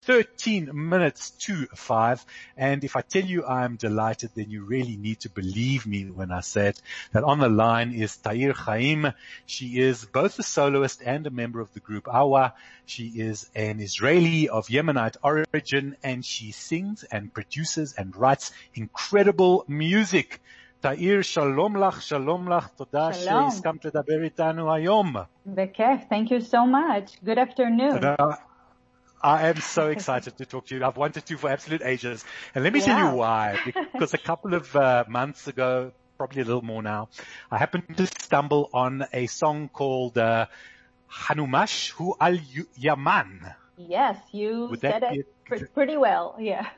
13 minutes to 5. And if I tell you I'm delighted, then you really need to believe me when I say it, that on the line is Tahir Chaim. She is both a soloist and a member of the group Awa. She is an Israeli of Yemenite origin, and she sings and produces and writes incredible music. Tahir, shalom lach, toda שהסכמת לדבר איתנו היום. בכיף, thank you so much. Good afternoon. I am so excited to talk to you. I've wanted to for absolute ages. And let me tell you why. Because a couple of months ago, probably a little more now, I happened to stumble on a song called Hanumash Hu Al Yaman. Yes, you said it pretty well, yeah.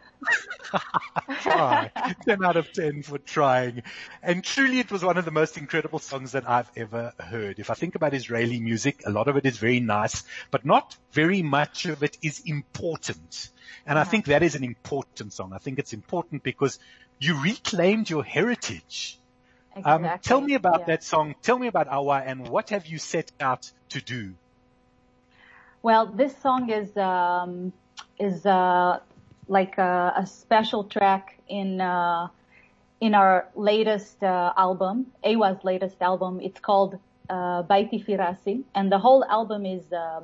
10 out of 10 for trying. And truly it was one of the most incredible songs that I've ever heard. If I think about Israeli music, a lot of it is very nice, but not very much of it is important. And I think that is an important song. I think it's important because you reclaimed your heritage. Exactly. Tell me about that song. Tell me about Awa, and what have you set out to do? Well, this song is like a special track in our latest album, Awa's latest album. It's called Baiti Firasi, and the whole album is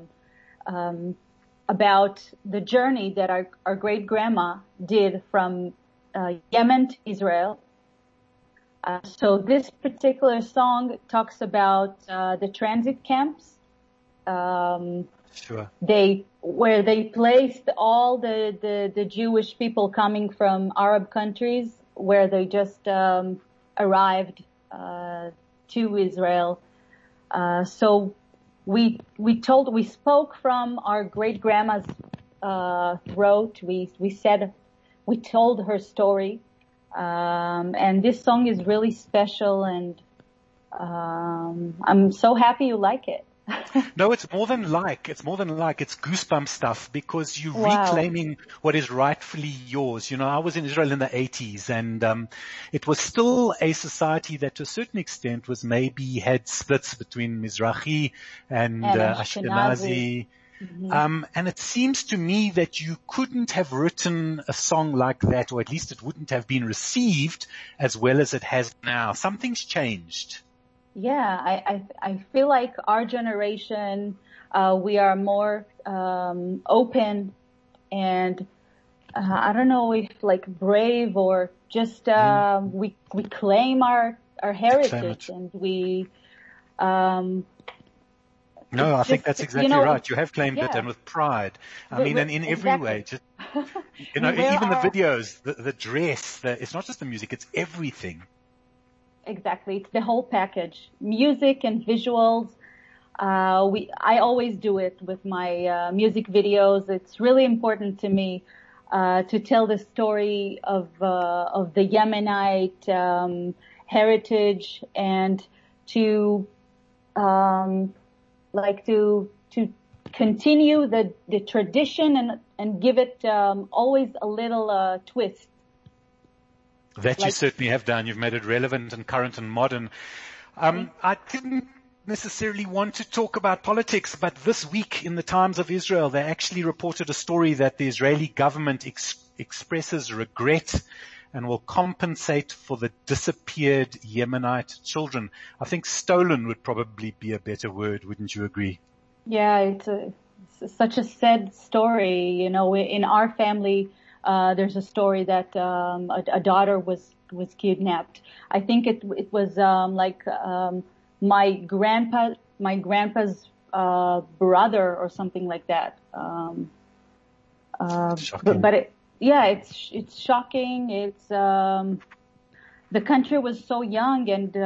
about the journey that our great grandma did from Yemen to Israel. So this particular song talks about the transit camps. Sure. Where they placed all the Jewish people coming from Arab countries, where they just arrived to Israel. So we spoke from our great grandma's throat. We told her story, and this song is really special, and I'm so happy you like it. No, it's more than like. It's goosebump stuff, because you're reclaiming what is rightfully yours. You know, I was in Israel in the 80s, and it was still a society that to a certain extent was maybe had splits between Mizrahi and Ashkenazi. Mm-hmm. And it seems to me that you couldn't have written a song like that, or at least it wouldn't have been received as well as it has now. Something's changed. Yeah, I feel like our generation, we are more open, and I don't know if like brave or just we claim our heritage, and we No, I think that's exactly right. You have claimed it, and with pride. I mean, and in every way. Just, even the videos, the dress, it's not just the music, it's everything. Exactly. It's the whole package. Music and visuals. I always do it with my music videos. It's really important to me to tell the story of the Yemenite heritage, and to continue the tradition and give it always a little twist. That you certainly have done. You've made it relevant and current and modern. I didn't necessarily want to talk about politics, but this week in the Times of Israel, they actually reported a story that the Israeli government expresses regret and will compensate for the disappeared Yemenite children. I think stolen would probably be a better word, wouldn't you agree? Yeah, it's such a sad story. You know, in our family, there's a story that a daughter was kidnapped. I think it was my grandpa's brother or something like that. Shocking. But it's shocking. It's the country was so young, and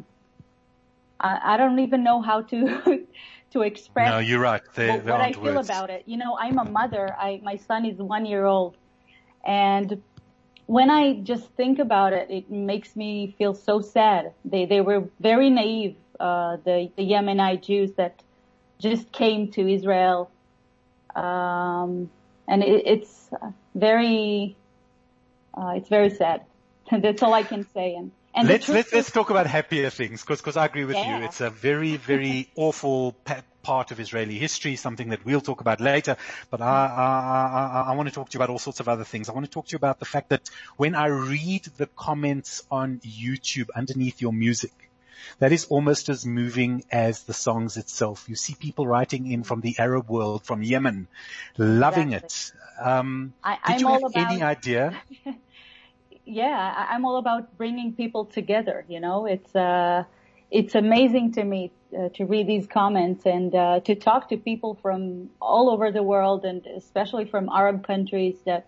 I don't even know how to to express. No, you're right. What I feel about it. You know, I'm a mother. My son is 1 year old. And when I just think about it, it makes me feel so sad. They were very naive, the Yemenite Jews that just came to Israel. And it's very sad. That's all I can say. And let's talk about happier things, because I agree with you. It's a very, very awful part of Israeli history, something that we'll talk about later. But I want to talk to you about all sorts of other things. I want to talk to you about the fact that when I read the comments on YouTube underneath your music, that is almost as moving as the songs itself. You see people writing in from the Arab world, from Yemen, loving it. Did you have any idea? Yeah, I'm all about bringing people together. You know, it's amazing to me to read these comments and to talk to people from all over the world, and especially from Arab countries that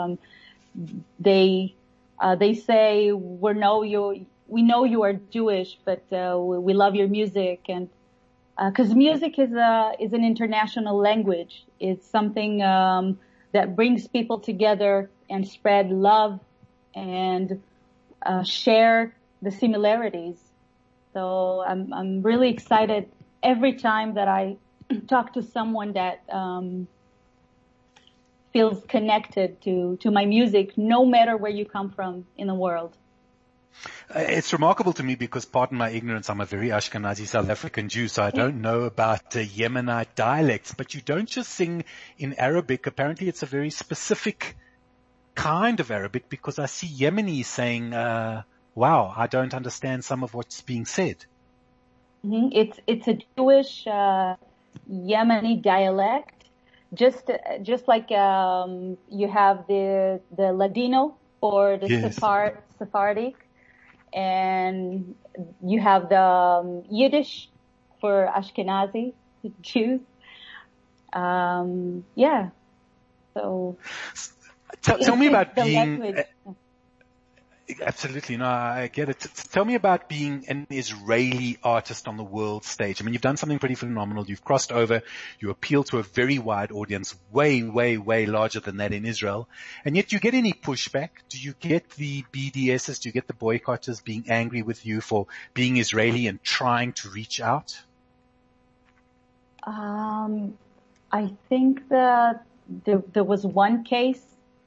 they say we know you are Jewish, but we love your music, and because music is an international language. It's something that brings people together and spread love and share the similarities. So I'm really excited every time that I talk to someone that feels connected to my music, no matter where you come from in the world. It's remarkable to me because, pardon my ignorance, I'm a very Ashkenazi South African Jew, so I don't know about Yemenite dialects. But you don't just sing in Arabic. Apparently it's a very specific kind of Arabic, because I see Yemenis saying, wow, I don't understand some of what's being said. Mm-hmm. It's a Jewish Yemeni dialect, just like you have the Ladino or the Yes. Sephardic, and you have the Yiddish for Ashkenazi Jews. Yeah. So tell me about being. language. Absolutely. No, I get it. Tell me about being an Israeli artist on the world stage. I mean, you've done something pretty phenomenal. You've crossed over. You appeal to a very wide audience, way, way, way larger than that in Israel. And yet, do you get any pushback? Do you get the BDSs? Do you get the boycotters being angry with you for being Israeli and trying to reach out? I think that there was one case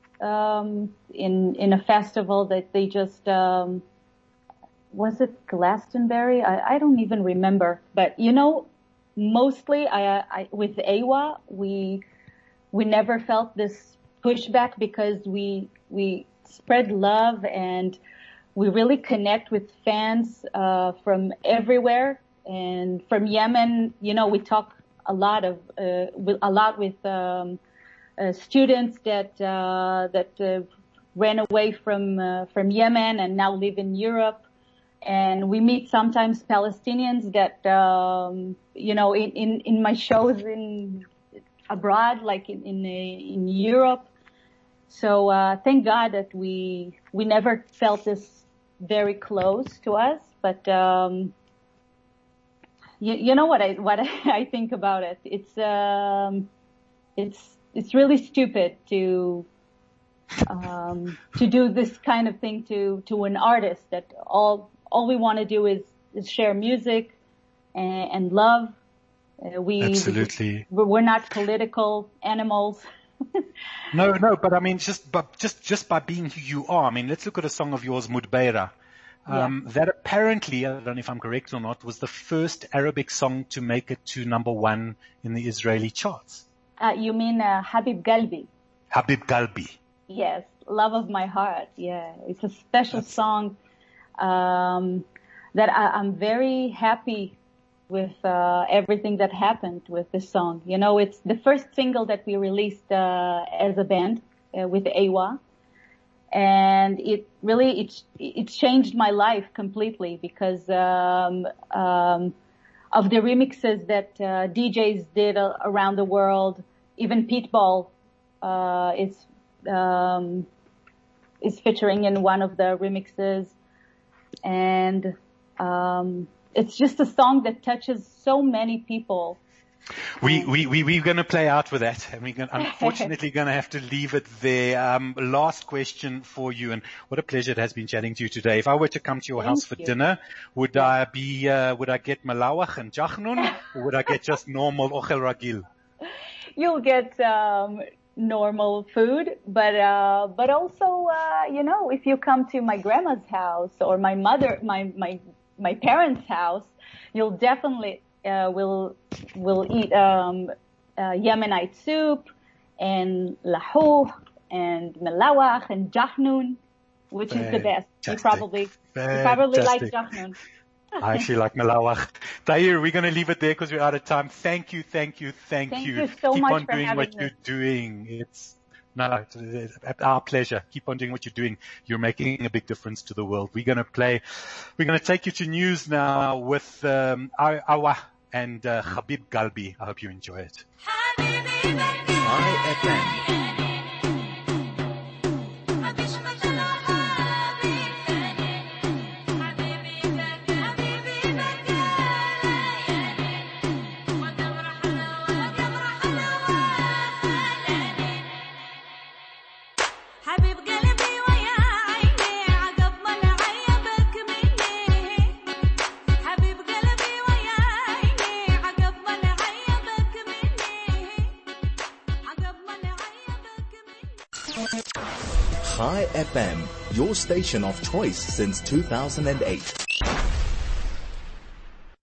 in a festival that they just was it Glastonbury? I don't even remember. But you know, mostly I with AWA we never felt this pushback because we spread love and we really connect with fans from everywhere. And from Yemen, you know, we talk a lot with students that ran away from Yemen and now live in Europe, and we meet sometimes Palestinians that you know in my shows in abroad, like in Europe. So thank God that we never felt this very close to us, but you know what I think about it. It's really stupid to do this kind of thing to an artist that all we want to do is share music and love. Absolutely. We're not political animals. No, but I mean, just by being who you are. I mean, let's look at a song of yours, Mudbeira. That apparently, I don't know if I'm correct or not, was the first Arabic song to make it to #1 in the Israeli charts. You mean Habib Galbi? Habib Galbi. Yes, Love of My Heart. Yeah, it's a special song that I'm very happy with everything that happened with this song. You know, it's the first single that we released as a band with AWA. And it really, it changed my life completely because of the remixes that DJs did around the world. Even Pitbull is featuring in one of the remixes. And it's just a song that touches so many people. We're going to play out with that, and we're unfortunately going to have to leave it there. Last question for you, and what a pleasure it has been chatting to you today. If I were to come to your house for dinner, would I get malawach and jachnun, or would I get just normal ochel ragil? You'll get normal food, but also you know, if you come to my grandma's house or my parents' house, you'll definitely we'll eat Yemenite soup and lahouh and melawach and jachnun, which is the best. You probably like jachnun. I actually like melawach. Tahir, we're going to leave it there because we're out of time. Thank you. Thank you so Keep much on for doing having what me. you're doing. It's our pleasure. Keep on doing what you're doing. You're making a big difference to the world. We're going to take you to news now with Awa and Habib Galbi. I hope you enjoy it. High FM. High FM, your station of choice since 2008.